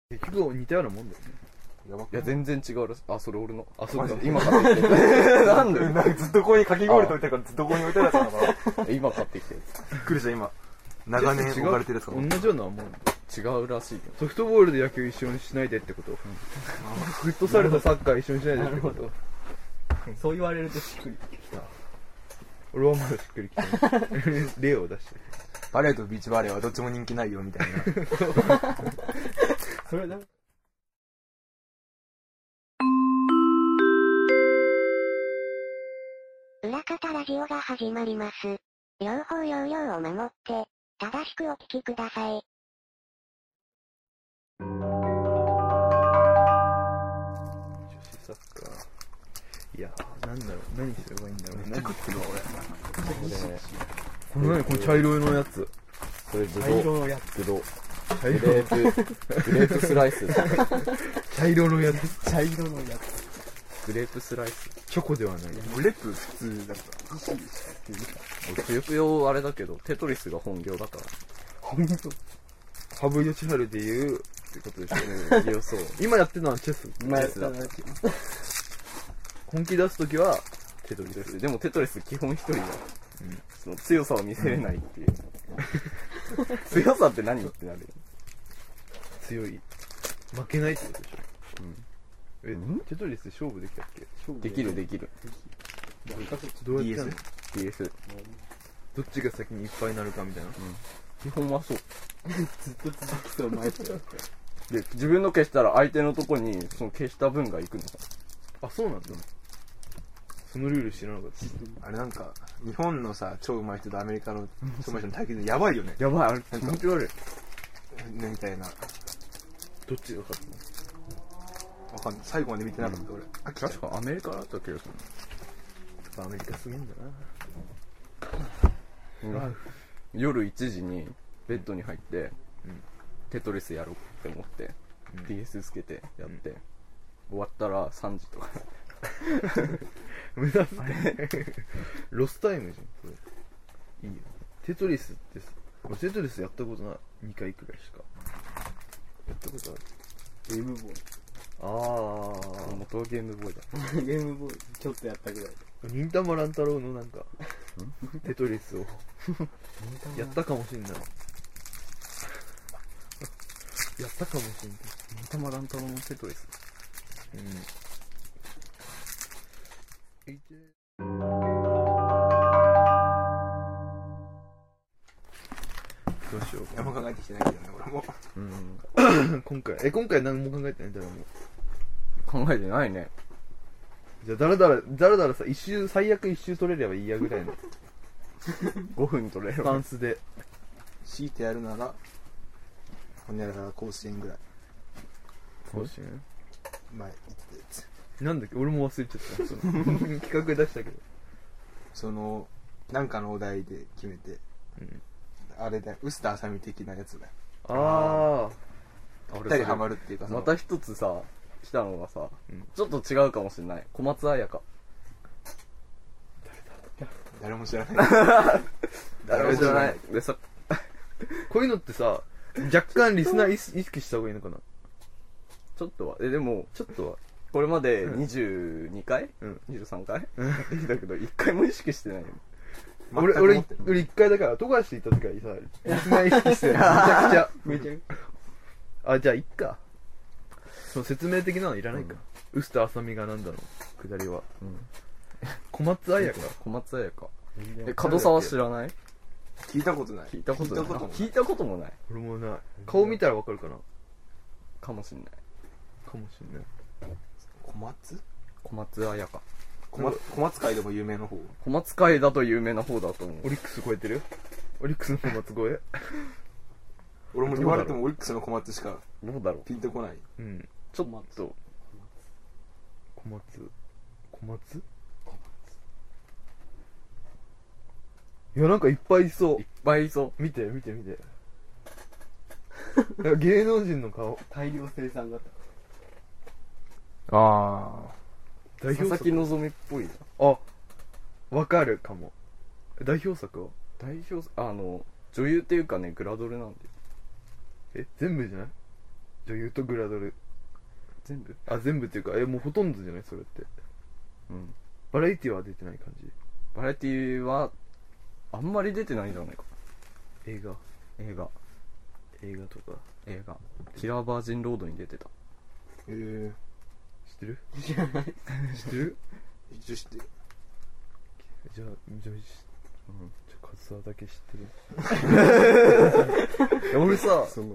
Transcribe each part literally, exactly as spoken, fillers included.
結局似たようなもんだよね。 いや全然違うらしい。あ、それ俺の。 あ、そうか。 今買ってきて。なんでなんかずっとここにかき氷溶いてるからずっとここに置いてるやつなのかな。 今買ってきてる。 びっくりした今。長年置かれてるやつかな。 同じようなもん。 違うらしいけど。 ソフトボールで野球一緒にしないでってこと。フットサルとサッカー一緒にしないでってこと。 そう言われるとしっくりきた。 俺はまだしっくりきた。例を出して。 バレーとビーチバレーはどっちも人気ないよみたいな。 それだ。 裏方ラジオが始まります。両方要領を守って、正しくお聞きください。 女子サッカー。いやー、なんだろう、何すればいいんだろう。めっちゃ食ってるわ、俺。この何この茶色いのやつ。 それブドウ。 茶色のやつ。 ブドウ。 茶色グレープ、グレープスライス。 茶色のやつ。 茶色のやつ。 グレープスライス。 チョコではない。 グレープ普通だった。 俺ぷよぷよあれだけど、テトリスが本業だから。 ほんと。羽生善治で言うってことでしょ。 強そう。 今やってるのはチェス。 今やったら本気出すときは、テトリス。 でもテトリス基本一人だ。その強さを見せれないっていう。強さって何ってなるよ。 強い。負けないってことでしょ。え、 んテトリスで勝負できたっけ？ できるできる。 どうやってやるの？ ディーエス。 どっちが先にいっぱいになるかみたいな。 基本はそう。 ずっと続きそう前と。 で、自分の消したら相手のとこにその消した分が行くのさ。 あ、そうなんだ。そのルール知らなかった。 あれなんか、日本のさ、超上手い人とアメリカの超上手い人の対決やばいよね。 やばい、あれ気持ち悪い。 ね、みたいな。 どっちが勝つの？ わかんない。最後まで見てなかった俺。あ、来た。 確かアメリカだった気がすアメリカすげえんだる。 な。 夜いちじにベッドに入って、テトリスやろうって思って、ディーエス つけてやって、終わったらさんじとか。 目指すね。ロスタイムじゃん、それ。いいよ。テトリスってさ、俺テトリスやったことない。にかいくらいしか。やったことある。 ゲームボーイ。 あ元はゲームボーイだ。 ゲームボーイちょっとやったぐらい。 忍たま乱太郎のなんか、テトリスをやったかもしんない。やったかもしんない。 忍たま乱太郎のテトリス。 うん。いてどうしようか。 何も考えてきてないけどね、俺も。 うん。 今回、え、今回何も考えてない誰も。 考えてないね。 じゃあ、だらだら、だらだらさ、一周、最悪一周取れればいいやぐらいのごふん取れる。 スタンスで。 強いてやるなら、ほにゃらら甲子園ぐらい。 甲子園前言ってたやつ。 なんだっけ俺も忘れちゃった。その企画出したけど。 その、なんかのお題で決めて、 うんあれだよ、臼田あさみ的なやつだよ。 あぴったりハマるっていうかさ。 また一つさ、来たのがさ、 うんちょっと違うかもしれない。小松彩香。 誰も知らない。 誰も知らない。でさ、 こういうのってさ、若干リスナー意識意識した方がいいのかな。 ちょっとは、え、でも、 ちょっとは。 これまでにじゅうにかい、 うん、 にじゅうさんかいだけど、いっかいも意識してないよ。 俺、俺、俺一回だから、富樫行った時はさ、リスナー意識してる。めちゃくちゃ。めちゃあ、じゃあ、いっか。その説明的なのいらないか。臼田あさみがなんだろう、くだりは。 うん。 小松彩香。 小松彩香。え、門沢知らない？ 聞いたことない。 聞いたことない。 聞いたこともない。 聞いたこともない。 俺もない。顔見たらわかるかな。 かもしんない。 かもしんない。 小松小松彩香。 小松、小松会でも有名な方。 小松会だと有名な方だと思う。 オリックス超えてる？オリックスの小松超え？ 俺も言われてもオリックスの小松しかどうだろう。 ピンとこない。 うん。 ちょっと。 小松小松いや、なんかいっぱいいそう。 いっぱいいそう。 見て、見て、見て。芸能人の顔。 大量生産型。 あ代佐々木希っぽいじあ、わかるかも。代表作はゃん。代表、あの、女優っていうかね、グラドルなんで。 え、全部じゃない女優とグラドル。 全部あ、全部っていうか、え、もうほとんどじゃないそれって。 うん。 バラエティは出てない感じ。 バラエティは、あんまり出てないんじゃないか。 映画。 映画。 映画とか。 映画。キラーバージンロードに出てた。 えー、 知ってる知ってる一応知ってる。 じゃあ、じゃあ、うん、じゃあ、カズサだけ知ってる。いや俺さ、 その、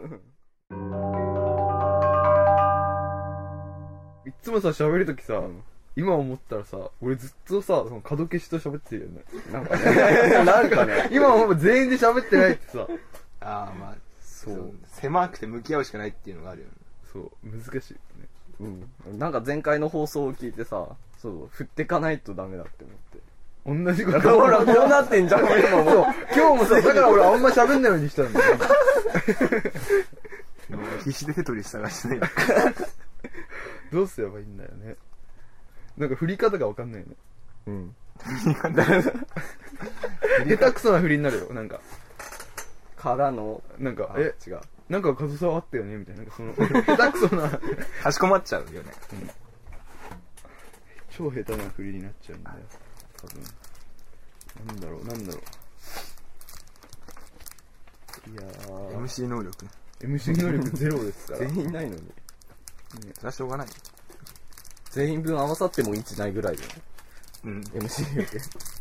いっつもさ、喋るときさ、 うん今思ったらさ、俺ずっとさ、その角消しと喋ってるよね。 なんかね、なんかね、 今思えば全員で喋ってないってさ、 ああ、まあ、 そそうう。狭くて向き合うしかないっていうのがあるよね。 そう、難しいよね。 うん。なんか前回の放送を聞いてさ、そう、振ってかないとダメだって思って。 同じこと。 ほら、こうなってんじゃん、今も。 そう、今日もさ、だから俺あんま喋んないようにしたんだよ。 もう必死でテトリス探してね。 どうすればいいんだよね。なんか振り方がわかんないよね。 うん。 下手くそな振りになるよ、なんか。 からの、 なんか、 あえ、 違う。 なんかカズサあったよねみたいな。なんかその、下手くそな、 かしこまっちゃうよね。 超下手な振りになっちゃうんだよ。多分。なんだろう、なんだろう。いやー。 エムシー 能力。 エムシー 能力ゼロですから。 全員ないのに。 それはしょうがない。 全員分合わさってもいちないぐらいだよね。 うん。 エムシー って。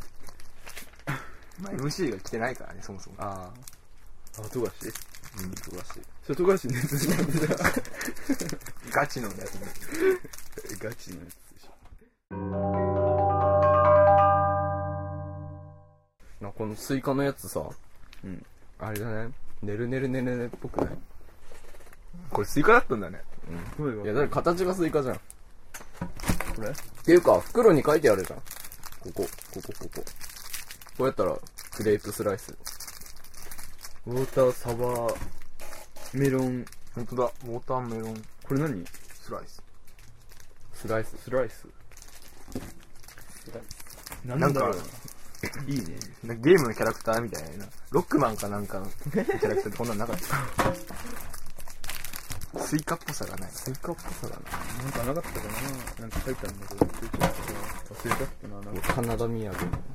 まあ、エムシー が来てないからね、そもそも。 ああ、富樫あ、うん、富樫。 それ富樫のやつなんだ。 ガチのやつね。 ガチのやつでしょ。 なこのスイカのやつさ、 うん。 あれだね。ねるねるねるねっぽくない？ これスイカだったんだね。 うん。いや、だって形がスイカじゃん。 これっていうか、袋に書いてあるじゃん。ここ、ここ、ここ。こうやったら、グレープスライス。 ウォーターサワー、メロン、 ほんとだ。ウォーターメロンこれ何スライス。 スライス。 スライス。ななんかだろうな。いいね。 なんかゲームのキャラクターみたいな。ロックマンかなんかのキャラクターってこんなんなかった。スイカっぽさがない。 スイカっぽさだな。 なんかなかったかななんか書いたんだけど、忘れちゃったな。忘れちゃったな。なんかカナダ土産。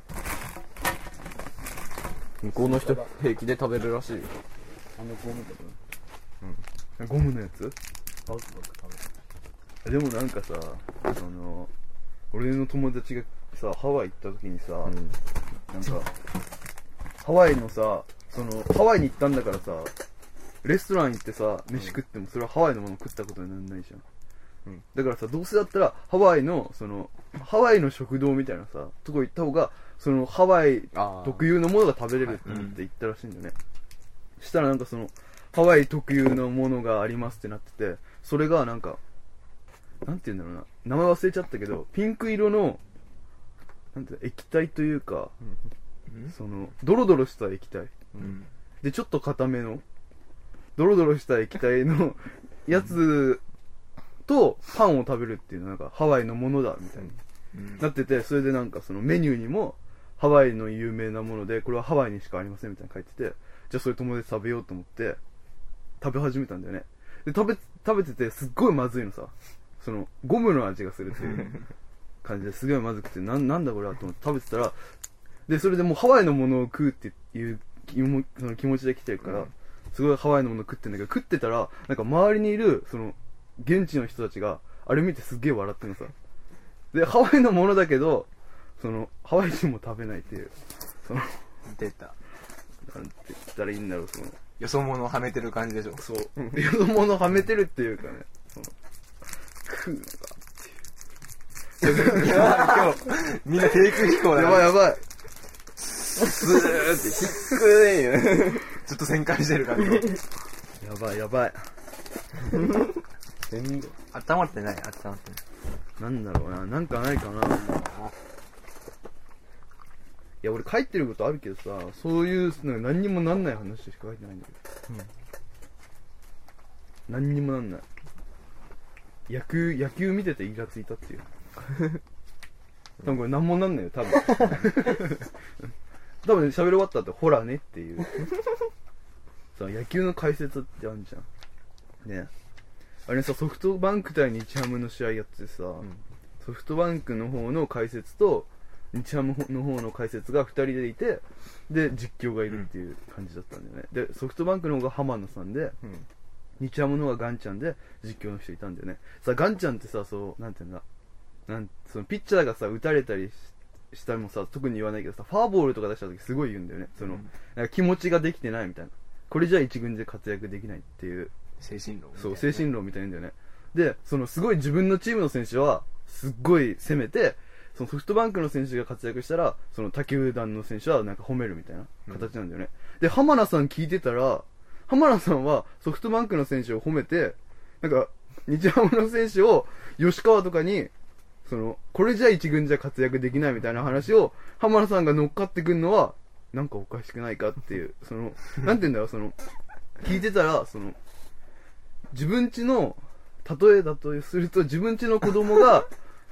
向こうの人平気で食べるらしいよ。 あのゴムだな。うん。ゴムのやつバクバク食べる。 でもなんかさ、その、俺の友達がさ、ハワイ行った時にさ、 うん。 なんか、ハワイのさ、その、ハワイに行ったんだからさ、レストラン行ってさ、飯食ってもそれはハワイのもの食ったことにならないじゃん。 うん。 だからさ、どうせだったら、ハワイの、その、ハワイの食堂みたいなさ、とこ行った方が、その、ハワイあ特有のものが食べれるって思って行ったらしいんだよね。したらなんかその、ハワイ特有のものがありますってなってて、それがなんか、なんて言うんだろうな、名前忘れちゃったけど、ピンク色の、なんていうの液体というか、その、ドロドロした液体。 うん。 で、ちょっと固めの、ドロドロした液体のやつとパンを食べるっていうのはなんかハワイのものだみたいにうん。 なってて、それでなんかそのメニューにもハワイの有名なもので、これはハワイにしかありませんみたいな書いてて、じゃあそれ友達食べようと思って食べ始めたんだよね。で、食べ、食べててすっごいまずいのさ。その、ゴムの味がするっていう感じですごいまずくて、なん、なんだこれはと思って食べてたら、で、それでもうハワイのものを食うっていう気もその気持ちで来てるから、すごいハワイのもの食ってんだけど、食ってたら、なんか周りにいる、その、現地の人たちが、あれ見てすっげえ笑ってるのさ。で、ハワイのものだけど、その、ハワイ人も食べないっていう、その、 出た。 なんて言ったらいいんだろう、その、 よそ者をはめてる感じでしょ。 そう、よそ者はめてるっていうかね、その、食うのか今日、みんな低空飛行だやばいやばい。 スーって低いね。 ずっと旋回してる感じ。 やばいやばい。 全然。 温まってない、温まってない。 なんだろうな、なんかないかな。いや、俺書いてることあるけどさ、そういうの何にもなんない話しか書いてないんだけど。うん。何にもなんない。野球、野球見ててイラついたっていう。多分これ何もなんないよ、多分。多分喋り終わった後、ほらねっていう。さ、野球の解説ってあるじゃん。ね。 あれさ、ソフトバンク対日ハムの試合やっててさ、 んソフトバンクの方の解説と日ハムの方の解説がふたりでいて、で実況がいるっていう感じだったんだよね。でソフトバンクの方が浜野さんで、 うん日ハムの方がガンちゃんで実況の人いたんだよね。さ、ガンちゃんってさ、そうなんていうんだ、なんそのピッチャーがさ打たれたりししたりもさ、特に言わないけどさ、ファーボールとか出した時すごい言うんだよね。その、 うんなんか気持ちができてないみたいな、これじゃ一軍で活躍できないっていう、 精神論みたいなね。 そう精神論みたいなんだよね。でそのすごい自分のチームの選手はすっごい攻めて、そのソフトバンクの選手が活躍したらその他球団の選手はなんか褒めるみたいな形なんだよね。で浜田さん聞いてたら、浜田さんはソフトバンクの選手を褒めて、なんか日ハムの選手を吉川とかにそのこれじゃ一軍じゃ活躍できないみたいな話を浜田さんが乗っかってくるのはなんかおかしくないかっていう、そのなんて言うんだろう、その聞いてたら、その自分家の例えだとすると、自分家の子供が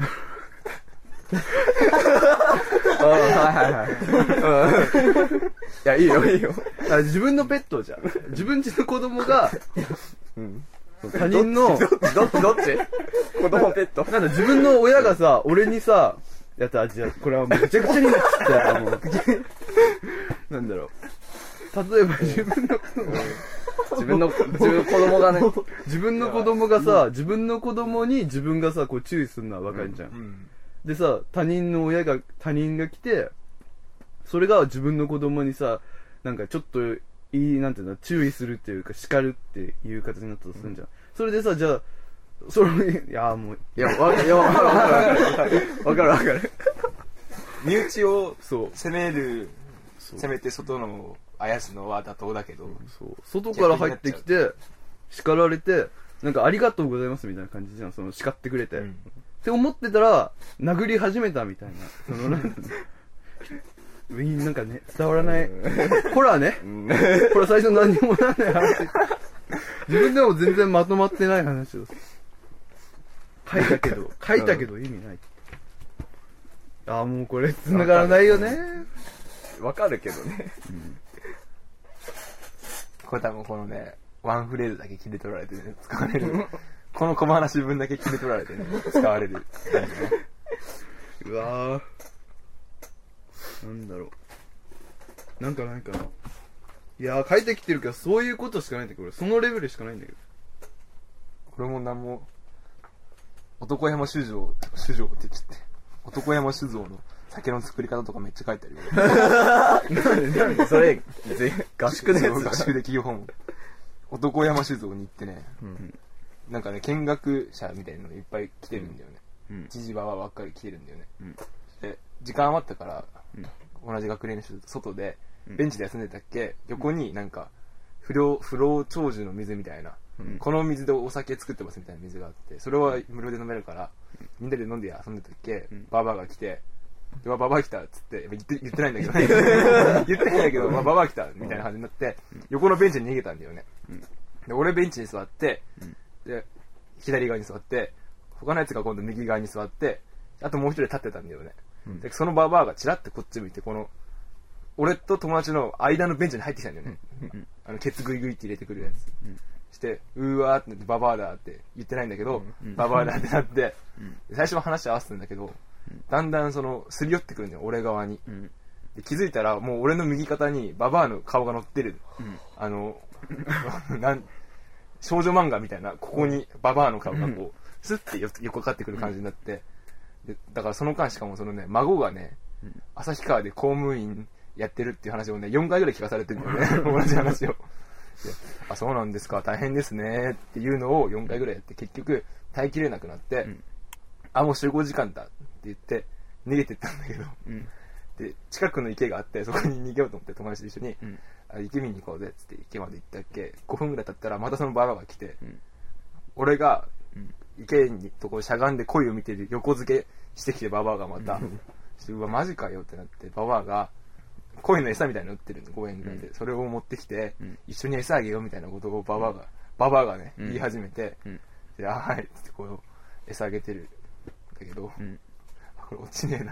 あはいはいはい。いや、いいよ、いいよ。 あ自分のペットじゃん。自分家の子供が、 うん。 他人の、 どっちどっちどっち子供ペット。 なんだ、自分の親がさ、俺にさ、やったら、じゃあ、これはめちゃくちゃになっちゃったよ、もう。なんだろう。例えば自分の子供、 自分の、自分の子供がね、 自分の子供がさ、自分の子供に自分がさ、こう注意するのはわかるじゃん。 うん。 でさ、他人の親が、他人が来て、それが自分の子供にさ、なんかちょっと、いい、なんていうんだ、注意するっていうか、叱るっていう形になったとするんじゃん。うん、それでさ、じゃあ、それに、いや、もう、 いや、わかる、わかる、わかる。わかる、わかる。身内をそう。 攻める、 そう攻めて外のをあやすのは妥当だけど、 そう。外から入ってきて、叱られて、なんかありがとうございますみたいな感じじゃん、その叱ってくれて。 うん、 って思ってたら、殴り始めたみたいな。その、なんていうのウィーンなんかね、伝わらない。ほらね、これ最初何にもなんない話。自分でも全然まとまってない話を。書いたけど、書いたけど意味ない。ああ、もうこれ繋がらないよね。 わかるけどね。うん、これ多分このね、ワンフレーズだけ切り取られてね、使われる。この小話分だけ切り取られてね、使われる。 うわぁ。なんだろう。なんかないかな。いやー、書いてきてるけど、そういうことしかないんだけど、そのレベルしかないんだけど。 これもなんも、男山酒造、酒造って言っちゃって。男山酒造の酒の作り方とかめっちゃ書いてあるよ。 なんでそれ、合宿で合宿で企業訪問。男山酒造に行ってね、うん、なんかね、見学者みたいなのいっぱい来てるんだよね。うん、知事場はばっかり来てるんだよね。うん、で、時間余ったから、うん、同じ学年の人と外で、ベンチで休んでたっけ、横になんか、不良、不老長寿の水みたいな、うん、この水でお酒作ってますみたいな水があって、それは無料で飲めるから、みんなで飲んで遊んでたっけ、うん、ババアが来て、うわ、ババア来たっつって、言って、言ってないんだけどね。言ってないんだけど、まあ、ババア来たみたいな感じになって、横のベンチに逃げたんだよね。うん、で、俺ベンチに座って、で、左側に座って、他のやつが今度右側に座って、あともう一人立ってたんだよね。うん、で、そのババアがチラッとこっち向いて、この、俺と友達の間のベンチに入ってきたんだよね。うん、あの、ケツグイグイって入れてくるやつ。うん、して、うーわーってなって、ババアだって言ってないんだけど、うん、ババアだってなって、うん、最初は話合わせてんだけど、だんだんその、すり寄ってくるんだよ、俺側に。うん、で気づいたら、もう俺の右肩にババアの顔が乗ってる。うん、あの、なん少女漫画みたいな、ここにババアの顔がこう、スッて横かかってくる感じになって、でだからその間しかもそのね、孫がね、旭川で公務員やってるっていう話をね、よんかいぐらい聞かされてるんだよね、同じ話を。であ、そうなんですか、大変ですねっていうのをよんかいぐらいやって、結局耐えきれなくなって、うん、あ、もう集合時間だって言って逃げてったんだけど、うん、で近くの池があって、そこに逃げようと思って友達と一緒に、うん、あ池見に行こうぜっつって池まで行ったっけ、ごふんぐらい経ったらまたそのババアが来て、うん、俺が池にとこしゃがんで鯉を見てる横付けしてきて、ババアがまた、うん、してうわマジかよってなって、ババアが鯉の餌みたいなの売ってるんでごえんぐらいで、うん、それを持ってきて、うん、一緒に餌あげようみたいなことをババアが、ババアがね、うん、言い始めて、うん、であはいってこう餌あげてるんだけど、うん、これ落ちねえな。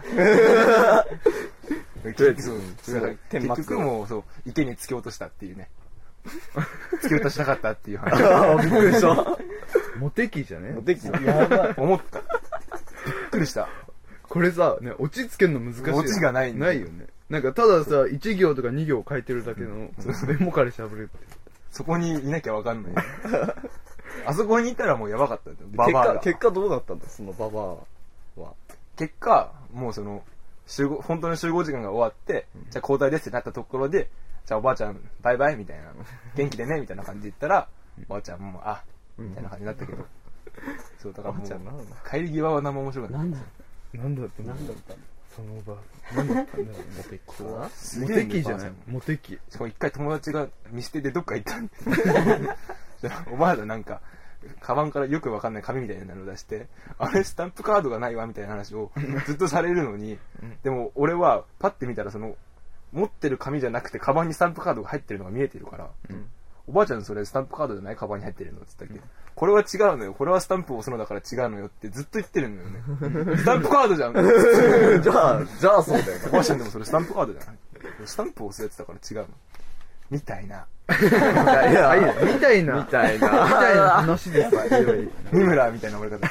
結局、結局もうそう池に突き落としたっていうね。突き落としたかったっていう話。 びっくりした。 モテ期じゃねモテ期やばい。思った。びっくりした。 これさ、ね、落ち着けるの難しいよ。 オチがないんだよないよね。なんかたださ、いち行とかに行書いてるだけの、メモから喋るって。 そこにいなきゃわかんない。あそこにいたらもうやばかったんだよ。バ結果、 バアが。 結果どうだったんだそのババアは。 結果、もうその、集合、本当の集合時間が終わって、うん、じゃあ交代ですってなったところで、じゃあおばあちゃん、バイバイみたいな、元気でねみたいな感じで言ったら、おばあちゃんもう、あ、みたいな感じになったけど。そう、だからもう、帰り際は何も面白くない。 なんだなんだったなんだったのその場。なんだったんだろう、モテ期は。モテ期じゃないモテ期。 しかも一回友達が見捨ててどっか行ったんで。おばあちゃんなんか、カバンからよくわかんない紙みたいなのを出して、あれスタンプカードがないわみたいな話をずっとされるのに、でも俺はパッて見たらその、持ってる紙じゃなくてカバンにスタンプカードが入ってるのが見えてるから、うん、おばあちゃんそれスタンプカードじゃないカバンに入ってるのって言ったっけ、うん、これは違うのよ、これはスタンプを押すのだから違うのよってずっと言ってるのよね。スタンプカードじゃん。 じゃあ、じゃあそうだよ。 おばあちゃんでもそれスタンプカードじゃない。スタンプを押すやつだから違うの。みたいな。 いや、 いやみたいな。 みたいな。 みたいな話ですわ。 三村みたいな終わり方。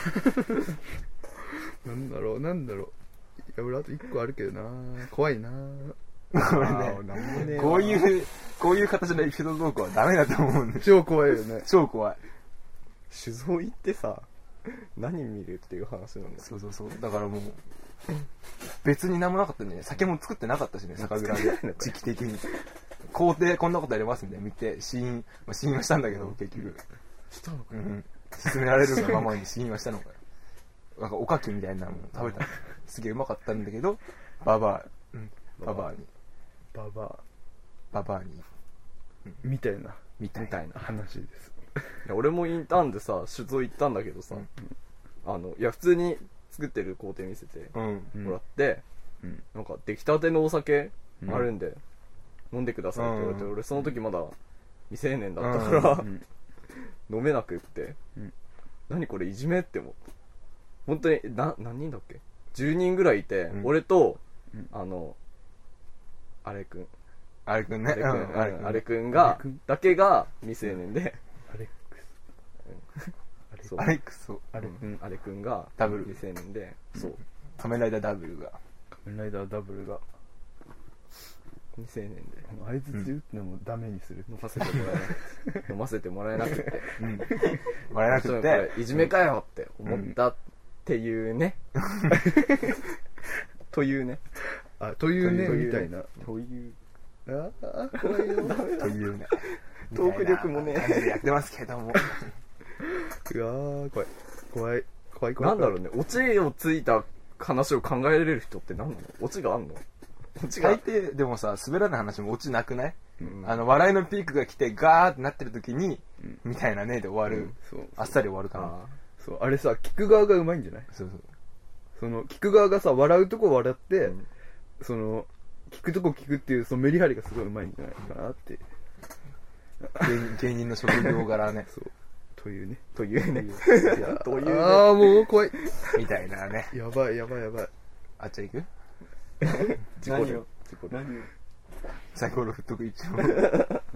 なんだろう、なんだろう。いや、俺あと一個あるけどな怖いなこれね、こういう、こういう形のエピソードトークはダメだと思うんで。 超怖いよね。 超怖い。 酒造行ってさ、何見るっていう話なんだよ。 そうそうそう。だからもう、別に何もなかったんでね、酒も作ってなかったしね、酒蔵で。時期的に。工程こんなことやりますみたいな見て、試飲、まあ、試飲はしたんだけど、結局。 したのかうん。勧められるがままに試飲はしたのかよ。なんかおかきみたいなのも食べたの。すげえうまかったんだけど、ババア、うん、ババアに。 ババア。 ババアに。 うん、みたいな。 みたいな話です。 いや俺もインターンでさ、酒造行ったんだけどさ、うん、あの、いや普通に作ってる工程見せてもらって、うん、なんか出来たてのお酒あるんで、飲んでくださいって言われて、うん、俺その時まだ未成年だったから、うん、飲めなくって、うん、何これいじめって思った。本当にな何人だっけじゅうにんぐらいいて、うん、俺と、うん、あのあれくんあれくんねあれくん、うん、あれくんがだけが未成年で、 アレックス、 アレックスあれくんあれくんがダブル未成年で、そう仮面ライダーダブルが仮面ライダーダブルが未成年であいつって打ってもダメにする、 飲ませてもらえなくて飲ませてもらえなくて、 うん、もらえなくていじめかよって思ったっていうね、うん、というねあというねみたいなというああ怖いよというねトーク力もね感じでやってますけどもうわー怖い怖い怖い怖いなんだろうね、オチをついた話を考えれる人って何なの？オチがあんの？オチが大抵でもさ、滑らない話もオチなくない？うん、あの笑いのピークが来てガーってなってる時に、うん、みたいなねで終わる、うん、そうあっさり終わるかな。 そうあれさ聞く側がうまいんじゃない？ そうそうその聞く側がさ笑うとこ笑って、うん、その聞くとこ聞くっていうそのメリハリがすごいうまいんじゃないかなって芸人、芸人の職業柄ねそうというねというねというねああもう怖いみたいなねやばいやばいやばいあっちゃん行く事故で事故で何をサイコロ振っとく一応何をあっ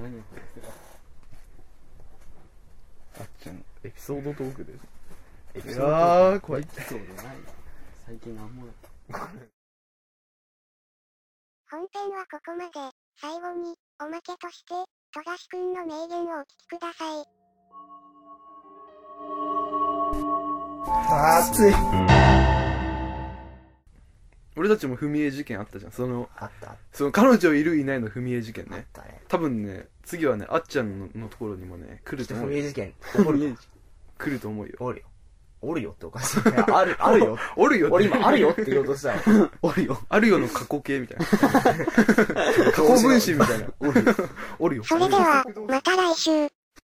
ちゃんエピソードトークでエピソードトーク怖いエピソードない最近なんも本編はここまで。最後におまけとして富樫くんの名言をお聞きください。 暑い。 俺たちも踏み絵事件あったじゃん。そのあったその彼女いるいないの踏み絵事件ね。 あったね。 多分ね次はねあっちゃん の, のところにもね来ると思う。 踏み絵事件起こる来ると思うよ。 おるよ。おるよっておかしい。あるあるよ。 おるよ。 俺今あるよって言おうとしたよ。おるよ。 あるよの過去形みたいな。過去分詞みたいな。おるよ。おるよ。 それではまた来週。